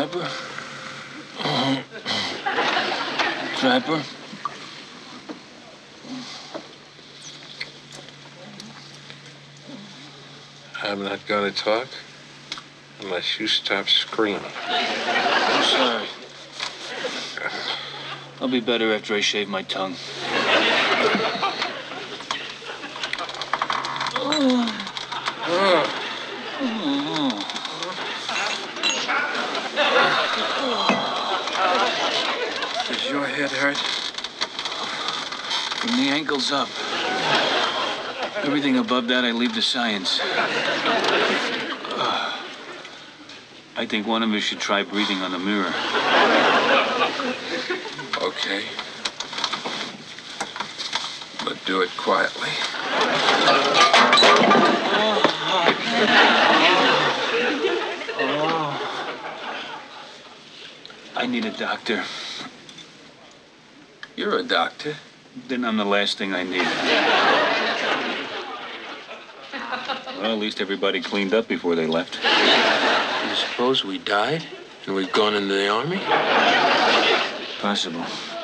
Trapper? Trapper? I'm not gonna talk unless you stop screaming. I'm sorry. I'll be better after I shave my tongue. Does your head hurt? From the ankles up. Everything above that, I leave to science. I think one of us should try breathing on the mirror. Okay. But do it quietly. I need a doctor. You're a doctor. Then I'm the last thing I need. Well, at least everybody cleaned up before they left. You suppose we died and we've gone into the army? Possible.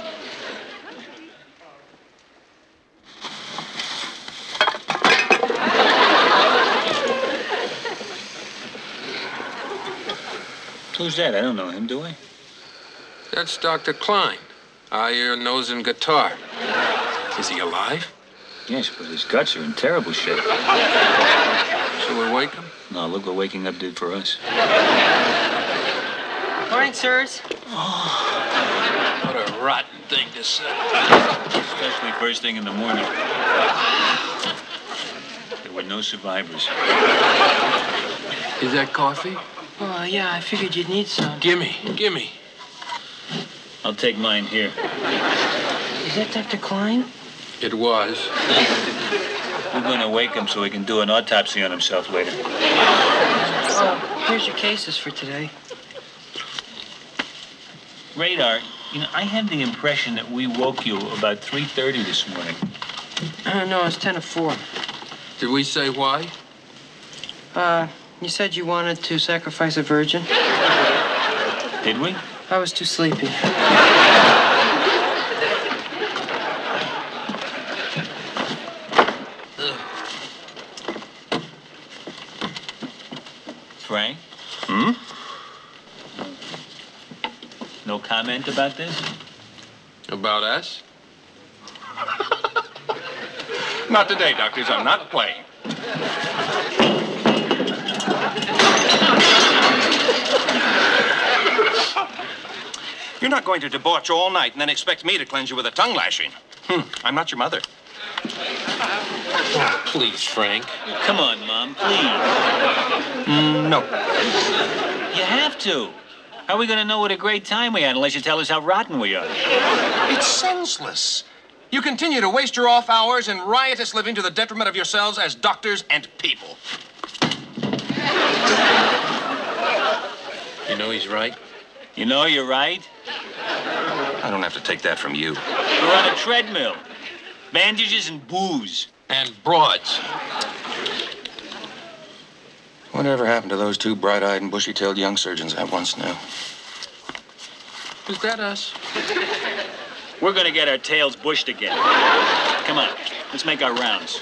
Who's that? I don't know him, do I? That's Dr. Klein, eye, ear, nose, and guitar. Is he alive? Yes, but his guts are in terrible shape. Shall we wake him? No, look what waking up did for us. Morning, sirs. What a rotten thing to say. Especially first thing in the morning. There were no survivors. Is that coffee? Oh, yeah, I figured you'd need some. Gimme. I'll take mine here. Is that Dr. Klein? It was. We're going to wake him so he can do an autopsy on himself later. Oh, here's your cases for today. Radar, I had the impression that we woke you about 3:30 this morning. No, it's 10 to 4. Did we say why? You said you wanted to sacrifice a virgin. Did we? I was too sleepy. Frank? No comment about this? About us? Not today, doctors. I'm not playing. You're not going to debauch all night and then expect me to cleanse you with a tongue lashing. I'm not your mother. Oh, please, Frank. Come on, Mom, please. No. You have to. How are we going to know what a great time we had unless you tell us how rotten we are? It's senseless. You continue to waste your off hours in riotous living to the detriment of yourselves as doctors and people. You know he's right. You know you're right. I don't have to take that from you. We're on a treadmill. Bandages and booze. And broads. Whatever happened to those two bright-eyed and bushy-tailed young surgeons I once knew? Is that us? We're going to get our tails bushed again. Come on, let's make our rounds.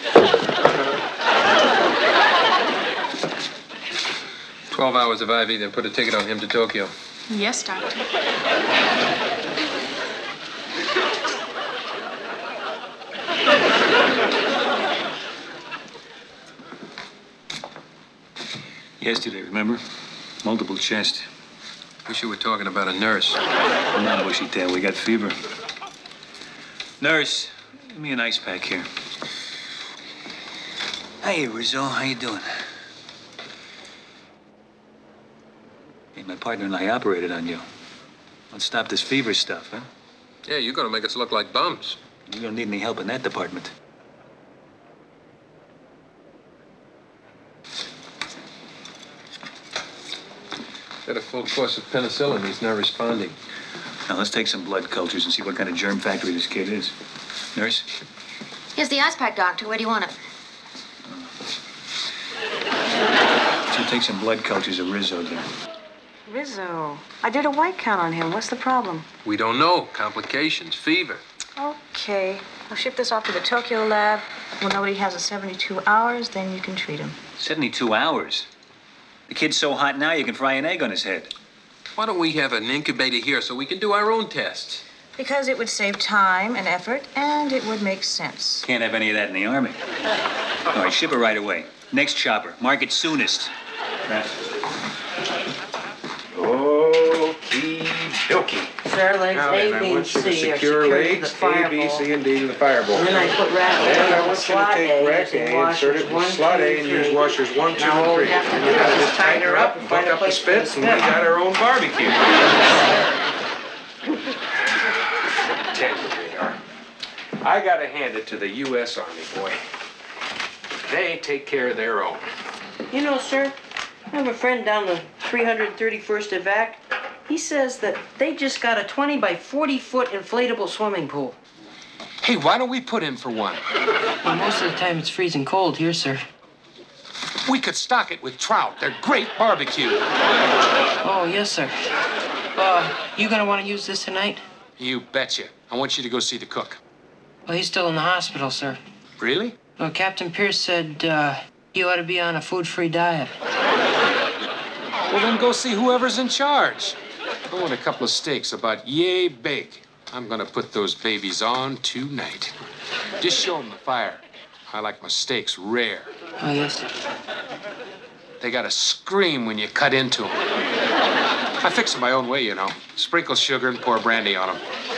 12 hours of IV, then put a ticket on him to Tokyo. Yes, Doctor. Yesterday, remember? Multiple chest. Wish you were talking about a nurse. Come on, bushy tail, we got fever. Nurse, give me an ice pack here. Hey, Rizzo, how you doing? Hey, my partner and I operated on you. Let's stop this fever stuff, huh? Yeah, you're gonna make us look like bums. You don't need any help in that department. Got a full course of penicillin. He's not responding. Now, let's take some blood cultures and see what kind of germ factory this kid is. Nurse? Here's the ice pack, Doctor. Where do you want it? So take some blood cultures of Rizzo there. Rizzo. I did a white count on him. What's the problem? We don't know. Complications, fever. Okay. I'll ship this off to the Tokyo lab. We'll know what he has in 72 hours, then you can treat him. 72 hours? The kid's so hot now you can fry an egg on his head. Why don't we have an incubator here so we can do our own tests? Because it would save time and effort, and it would make sense. Can't have any of that in the Army. All right, ship it right away. Next chopper. Mark it soonest. Okie dokie. Sir, legs Now A, then, I B, and want you to C are secure secured to the legs A, fireball. B, C, and D in the fireball. And then I put rack A And I in the want you to slot take A rack using A, insert washers it in 1, slot 2, A, and use 3. washers 1, 2, Now all and we 3. have to do You gotta is just tighten her up and find hook a up the place for the spits, and we spit. got our own barbecue. Tell you, Radar, I gotta hand it to the U.S. Army, boy. They take care of their own. You know, sir, I have a friend down the 331st Evac. He says that they just got a 20 by 40 foot inflatable swimming pool. Hey, why don't we put in for one? Well, most of the time it's freezing cold here, sir. We could stock it with trout. They're great barbecue. Oh, yes, sir. You gonna want to use this tonight? You betcha. I want you to go see the cook. Well, he's still in the hospital, sir. Really? Well, Captain Pierce said, you ought to be on a food-free diet. Well, then go see whoever's in charge. I want a couple of steaks about yay big. I'm gonna put those babies on tonight. Just show them the fire. I like my steaks rare. Oh, yes, sir. They gotta scream when you cut into them. I fix them my own way, you know. Sprinkle sugar and pour brandy on them.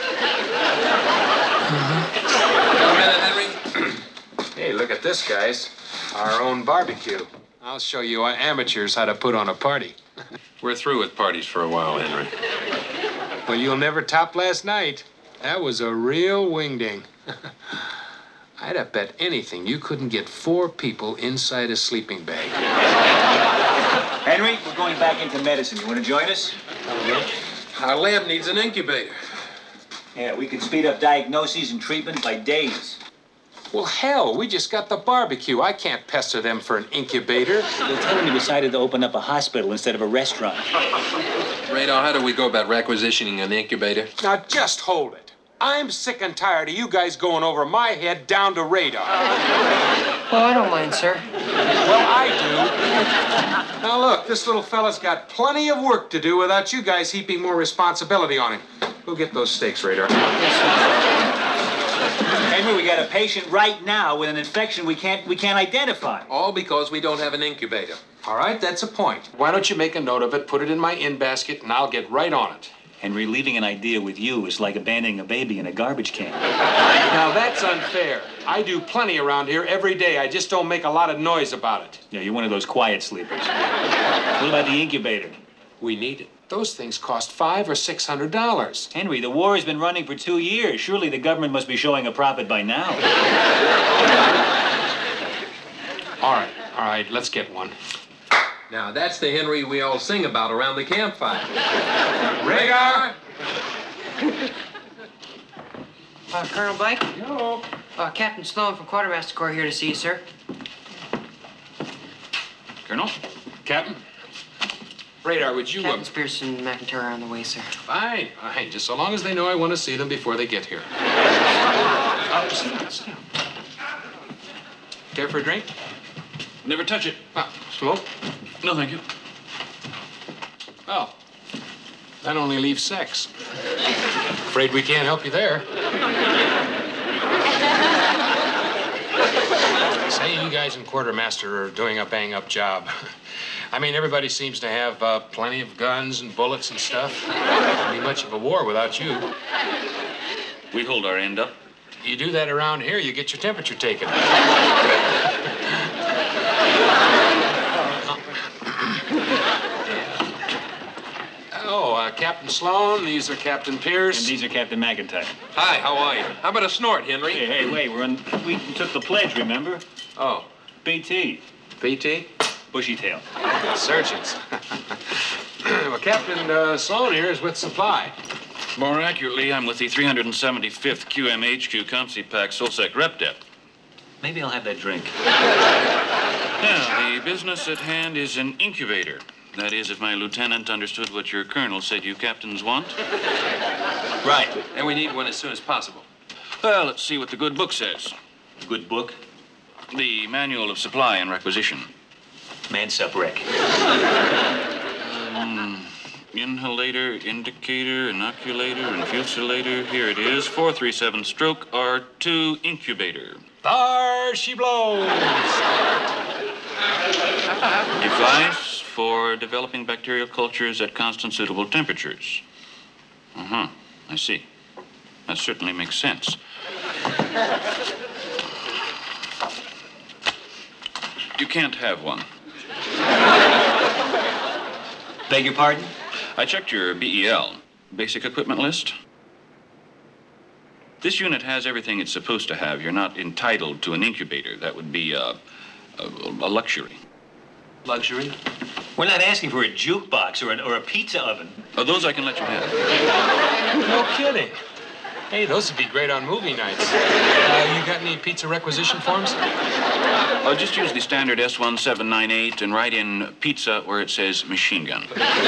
Got a minute, Henry? Hey, look at this, guys. Our own barbecue. I'll show you amateurs how to put on a party. We're through with parties for a while, Henry. Well, you'll never top last night. That was a real wingding. I'd have bet anything you couldn't get 4 people inside a sleeping bag. Henry, we're going back into medicine. You want to join us? Our lab needs an incubator. Yeah, we could speed up diagnoses and treatment by days. Well, hell, we just got the barbecue. I can't pester them for an incubator. They'll tell him we decided to open up a hospital instead of a restaurant. Radar, how do we go about requisitioning an incubator? Now, just hold it. I'm sick and tired of you guys going over my head down to Radar. Well, I don't mind, sir. Well, I do. Now, look, this little fella's got plenty of work to do without you guys heaping more responsibility on him. Go get those steaks, Radar. Henry, we got a patient right now with an infection we can't identify. All because we don't have an incubator. All right, that's a point. Why don't you make a note of it, put it in my in basket, and I'll get right on it. Henry, leaving an idea with you is like abandoning a baby in a garbage can. Now, that's unfair. I do plenty around here every day. I just don't make a lot of noise about it. Yeah, you're one of those quiet sleepers. What about the incubator? We need it. Those things cost $500 or $600. Henry, the war has been running for 2 years. Surely the government must be showing a profit by now. All right, let's get one. Now, that's the Henry we all sing about around the campfire. Radar! Colonel Blake? No. Captain Sloan from Quartermaster Corps here to see you, sir. Colonel? Captain? Radar, would you... Captains Pierce and McIntyre are on the way, sir. Fine. Just so long as they know I want to see them before they get here. Sit down. Care for a drink? Never touch it. Smoke? No, thank you. Well, that only leaves sex. Afraid we can't help you there. Say, you guys in Quartermaster are doing a bang-up job. I mean, everybody seems to have plenty of guns and bullets and stuff. Wouldn't be much of a war without you. We hold our end up. You do that around here, you get your temperature taken. Captain Sloan, these are Captain Pierce. And these are Captain McIntyre. Hi, how are you? How about a snort, Henry? Hey, wait, we took the pledge, remember? Oh. BT. BT? Bushy tail. Surgeons. Well, Captain Sloan here is with supply. More accurately, I'm with the 375th QMHQ ComCpac Solsec Rep Dep. Maybe I'll have that drink. Now, the business at hand is an incubator. That is, if my lieutenant understood what your colonel said you captains want. Right. And we need one as soon as possible. Well, let's see what the good book says. Good book. The Manual of Supply and Requisition. Mansup-Rec. Inhalator, indicator, inoculator, infusilator. Here it is. 437 stroke R2 incubator. There she blows. Device for developing bacterial cultures at constant suitable temperatures. Uh-huh. I see. That certainly makes sense. You can't have one. Beg your pardon? I checked your BEL, basic equipment list. This unit has everything it's supposed to have. You're not entitled to an incubator. That would be a luxury. Luxury? We're not asking for a jukebox or a pizza oven. Oh, those I can let you have. No kidding. Hey, those would be great on movie nights. You got any pizza requisition forms? I'll just use the standard S1798 and write in pizza where it says machine gun.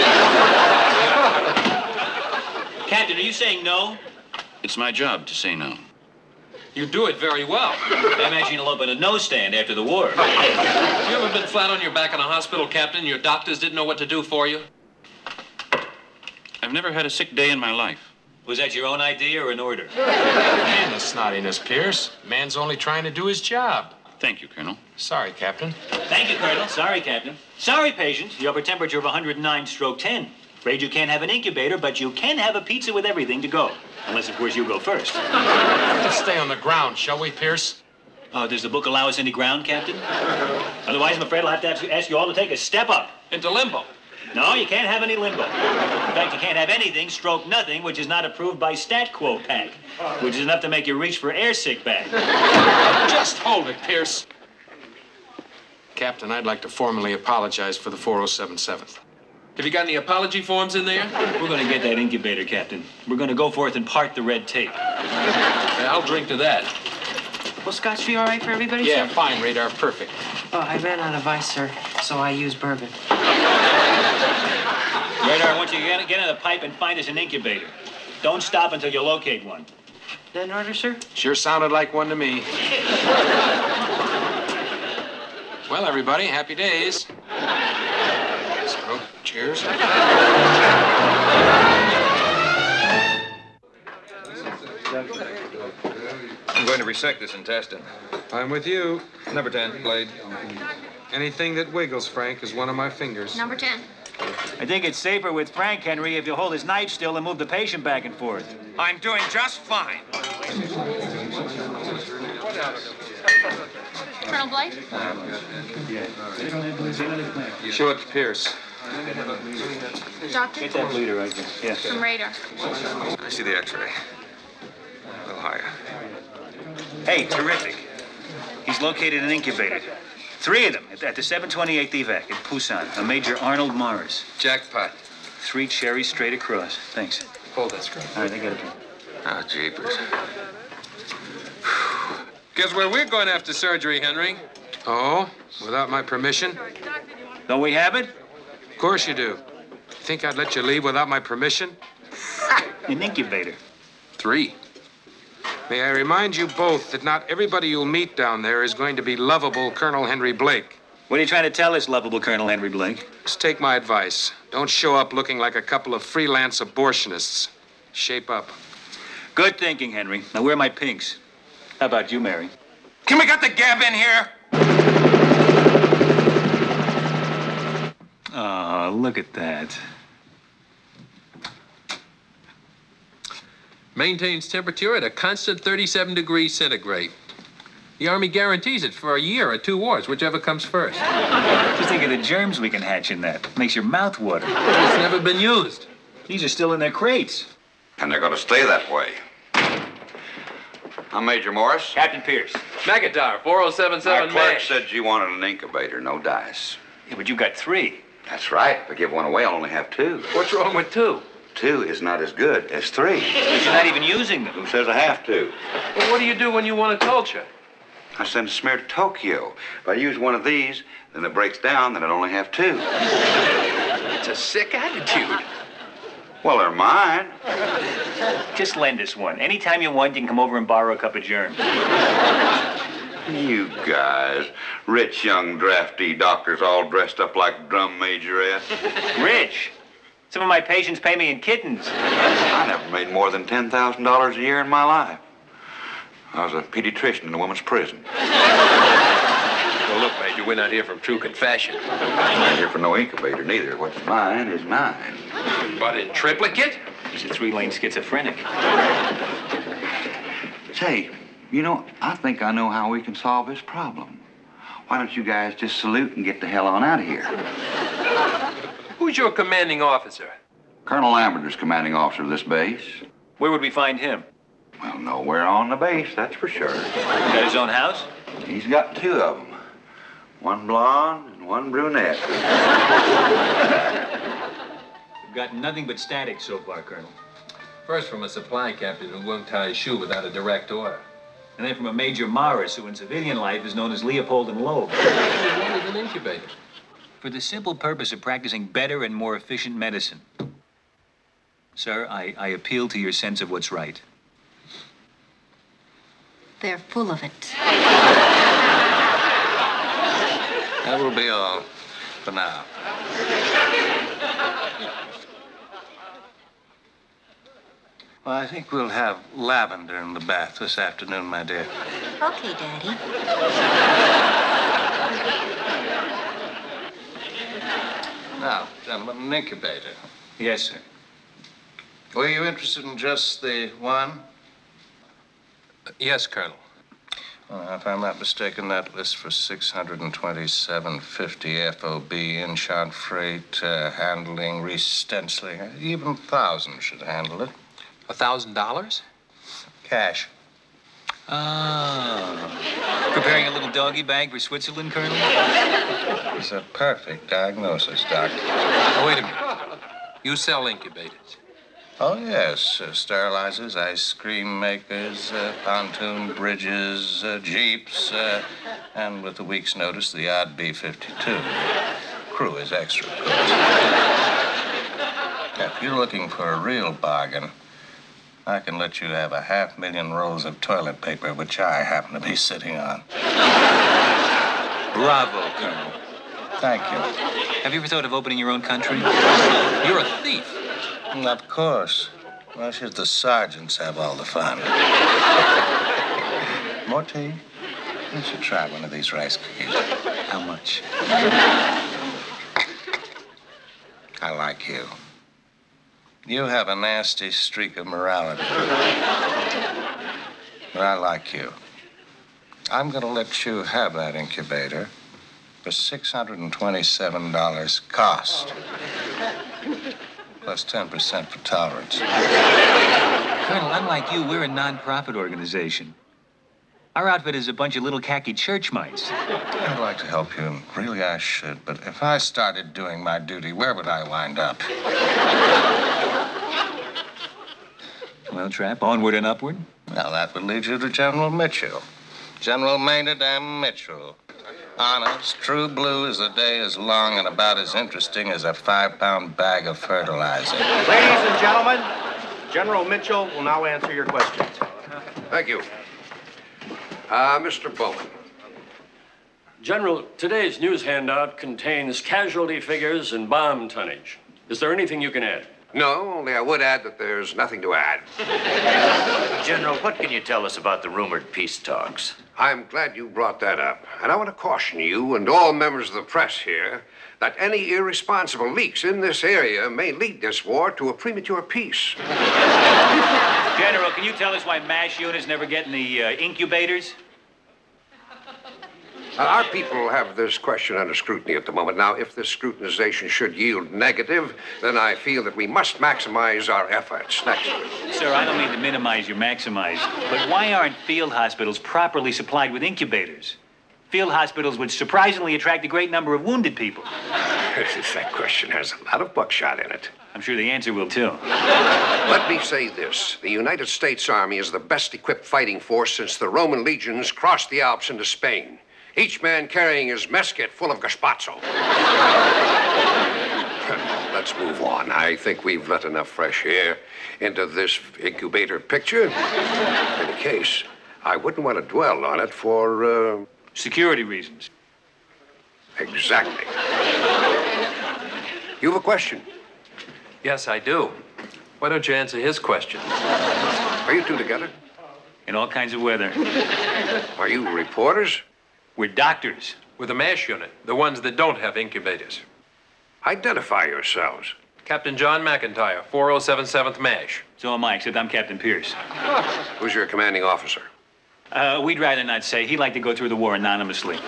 Captain, are you saying no? It's my job to say no. You do it very well. I imagine you'll open a nose stand after the war. You ever been flat on your back in a hospital, Captain? Your doctors didn't know what to do for you? I've never had a sick day in my life. Was that your own idea or an order? Man, the snottiness, Pierce. Man's only trying to do his job. Thank you, Colonel. Sorry, Captain. Thank you, Colonel. Sorry, Captain. Sorry, patient. The upper temperature of 109/10. Afraid you can't have an incubator, but you can have a pizza with everything to go. Unless, of course, you go first. Let's stay on the ground, shall we, Pierce? Does the book allow us any ground, Captain? Otherwise, I'm afraid I'll have to ask you all to take a step up. Into limbo. No, you can't have any limbo. In fact, you can't have anything, stroke nothing, which is not approved by StatQuo Pack, which is enough to make you reach for air sick bag. Just hold it, Pierce. Captain, I'd like to formally apologize for the 4077th. Have you got any apology forms in there? We're going to get that incubator, Captain. We're going to go forth and part the red tape. I'll drink to that. Will Scotch be all right for everybody, Yeah, sir? fine, Radar, perfect. Oh, I ran out of ice, sir, so I used bourbon. Radar, I want you to get in the pipe and find us an incubator. Don't stop until you locate one. That an order, sir? Sure sounded like one to me. Well, everybody, happy days. So, cheers. I'm going to resect this intestine. I'm with you. Number 10, blade. Anything that wiggles, Frank, is one of my fingers. Number 10. I think it's safer with Frank, Henry, if you hold his knife still and move the patient back and forth. I'm doing just fine. Colonel Blight? Show it to Pierce. Doctor? Get that bleeder right there. Yes. From Radar. I see the x-ray. A little higher. Hey, terrific. He's located an incubator. 3 of them at the 728th evac in Busan. A Major Arnold Morris. Jackpot. 3 cherries straight across. Thanks. Hold that screw. All right, I got it. Ah, jeepers. Guess where we're going after surgery, Henry? Oh, without my permission? Don't we have it? Of course you do. Think I'd let you leave without my permission? An incubator. 3. May I remind you both that not everybody you'll meet down there is going to be lovable Colonel Henry Blake. What are you trying to tell us, lovable Colonel Henry Blake? Just take my advice. Don't show up looking like a couple of freelance abortionists. Shape up. Good thinking, Henry. Now, where are my pinks? How about you, Mary? Can we get the gab in here? Oh, look at that. Maintains temperature at a constant 37 degrees centigrade. The Army guarantees it for a year or 2 wars, whichever comes first. Just think of the germs we can hatch in that. Makes your mouth water. It's never been used. These are still in their crates. And they're going to stay that way. I'm Major Morris. Captain Pierce. Magadar, My 4077 clerk said you wanted an incubator, no dice. Yeah, but you've got 3. That's right. If I give one away, I'll only have 2. What's wrong with 2? 2 is not as good as 3. But you're not even using them. Who says I have to? Well, what do you do when you want a culture? I send a smear to Tokyo. If I use one of these, then it breaks down, then I'd only have 2. It's a sick attitude. Well, they're mine. Just lend us one. Anytime you want, you can come over and borrow a cup of germ. You guys, rich young drafty doctors all dressed up like drum majorettes. Rich. Some of my patients pay me in kittens. I never made more than $10,000 a year in my life. I was a pediatrician in a woman's prison. Well, look, Major, we're not here for true confession. I'm not here for no incubator, neither. What's mine is mine. But in triplicate? He's a 3-lane schizophrenic. Say, you know, I think I know how we can solve this problem. Why don't you guys just salute and get the hell on out of here? Who's your commanding officer? Colonel Lamberter's commanding officer of this base. Where would we find him? Well, nowhere on the base, that's for sure. Got his own house? He's got 2 of them. One blonde and one brunette. We've got nothing but static so far, Colonel. First from a supply captain who won't tie his shoe without a direct order. And then from a Major Morris, who in civilian life is known as Leopold and Loeb. He wanted an incubator. For the simple purpose of practicing better and more efficient medicine. Sir, I appeal to your sense of what's right. They're full of it. That will be all for now. Well, I think we'll have lavender in the bath this afternoon, my dear. Okay, Daddy. Now, gentlemen, an incubator. Yes, sir. Were you interested in just the one? Yes, Colonel. Well, if I'm not mistaken, that lists for $627.50 FOB, in-shot freight, handling, re-stenciling. Even 1,000 should handle it. $1,000? Cash. Ah. Preparing a little doggy bag for Switzerland, Colonel? It's a perfect diagnosis, Doctor. Oh, wait a minute. You sell incubators. Oh, yes. Sterilizers, ice cream makers, pontoon bridges, jeeps, and with a week's notice, the odd B-52. Crew is extra, of course. If you're looking for a real bargain, I can let you have 500,000 rolls of toilet paper, which I happen to be sitting on. Bravo, Colonel. Thank you. Have you ever thought of opening your own country? You're a thief. Of course. Well, should the sergeants have all the fun. More tea? You should try one of these rice cookies. How much? I like you. You have a nasty streak of morality. But I like you. I'm going to let you have that incubator for $627 cost. Plus 10% for tolerance. Colonel, unlike you, we're a non-profit organization. Our outfit is a bunch of little khaki church mice. I'd like to help you, and really I should, but if I started doing my duty, where would I wind up? Well, Trap, onward and upward. Well, that would lead you to General Mitchell. General Maynard M. Mitchell. Honest, true blue as the day is long and about as interesting as a 5-pound bag of fertilizer. Ladies and gentlemen, General Mitchell will now answer your questions. Thank you. Mr. Bowman. General, today's news handout contains casualty figures and bomb tonnage. Is there anything you can add? No, only I would add that there's nothing to add. General, what can you tell us about the rumored peace talks? I'm glad you brought that up. And I want to caution you and all members of the press here that any irresponsible leaks in this area may lead this war to a premature peace. General, can you tell us why MASH units never get in the incubators? Our people have this question under scrutiny at the moment. Now, if this scrutinization should yield negative, then I feel that we must maximize our efforts. Next. Sir, I don't mean to minimize or maximize, but why aren't field hospitals properly supplied with incubators? Field hospitals would surprisingly attract a great number of wounded people. That question has a lot of buckshot in it. I'm sure the answer will, too. Let me say this. The United States Army is the best equipped fighting force since the Roman legions crossed the Alps into Spain. Each man carrying his mess kit full of gazpacho. Let's move on. I think we've let enough fresh air into this incubator picture. In any case, I wouldn't want to dwell on it for, security reasons. Exactly. You have a question? Yes, I do. Why don't you answer his question? Are you two together? In all kinds of weather. Are you reporters? We're doctors. We're the MASH unit, the ones that don't have incubators. Identify yourselves. Captain John McIntyre, 4077th MASH. So am I, except I'm Captain Pierce. Who's your commanding officer? We'd rather not say. He'd like to go through the war anonymously.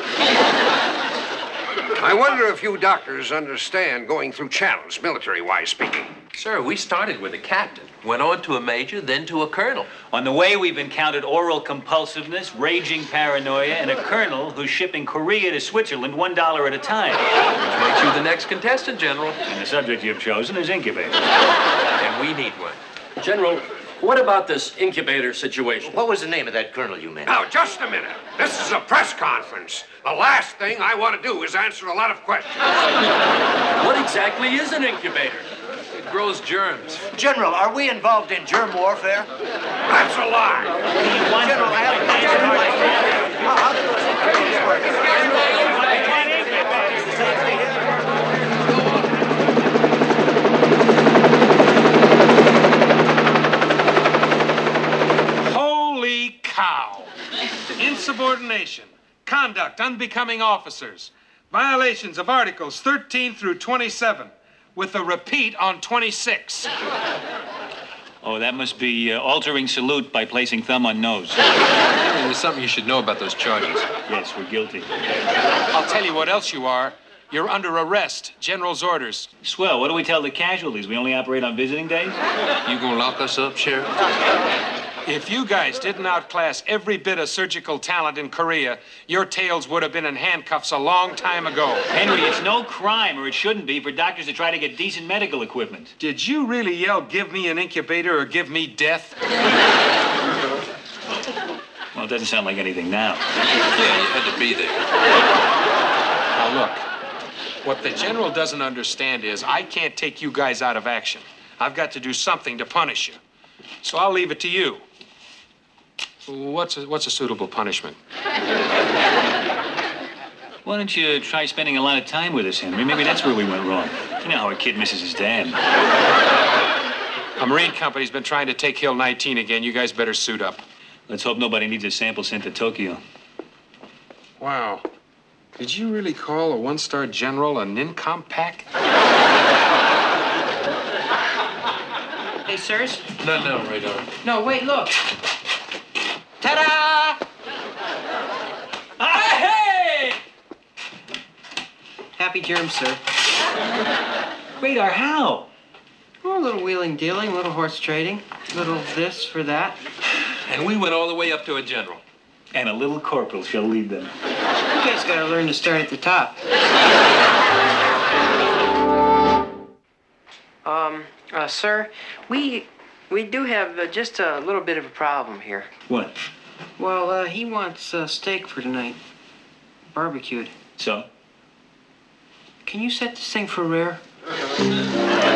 I wonder if you doctors understand going through channels, military-wise speaking. Sir, we started with a captain, went on to a major, then to a colonel. On the way, we've encountered oral compulsiveness, raging paranoia, and a colonel who's shipping Korea to Switzerland $1 at a time. Which makes you the next contestant, General. And the subject you've chosen is incubator. And we need one. General, what about this incubator situation? What was the name of that colonel you mentioned? Now, just a minute. This is a press conference. The last thing I want to do is answer a lot of questions. What exactly is an incubator? It grows germs. General, are we involved in germ warfare? That's a lie. General, I have a question. How do those incubators work? Holy cow! Insubordination, conduct unbecoming officers, violations of Articles 13 through 27, with a repeat on 26. Oh, that must be altering salute by placing thumb on nose. There's something you should know about those charges. Yes, we're guilty. I'll tell you what else you are. You're under arrest. General's orders. Swell. What do we tell the casualties? We only operate on visiting days? You gonna lock us up, Sheriff? If you guys didn't outclass every bit of surgical talent in Korea, your tails would have been in handcuffs a long time ago. Henry, it's no crime, or it shouldn't be, for doctors to try to get decent medical equipment. Did you really yell, "Give me an incubator" or "Give me death"? Well, it doesn't sound like anything now. Yeah, you had to be there. Now, look. What the general doesn't understand is I can't take you guys out of action. I've got to do something to punish you. So I'll leave it to you. What's a suitable punishment? Why don't you try spending a lot of time with us, Henry? Maybe that's where we went wrong. You know how a kid misses his dad. A Marine company's been trying to take Hill 19 again. You guys better suit up. Let's hope nobody needs a sample sent to Tokyo. Wow. Did you really call a one-star general a nincompoop? Hey, sirs? No, radar. No, wait, look. Ta-da! Hey! Happy germs, sir. Radar, how? Oh, a little wheeling dealing, a little horse trading, a little this for that. And we went all the way up to a general. And a little corporal shall lead them. You guys gotta learn to start at the top. Sir, we do have just a little bit of a problem here. What? Well, he wants steak for tonight. Barbecued. So? Can you set this thing for rare?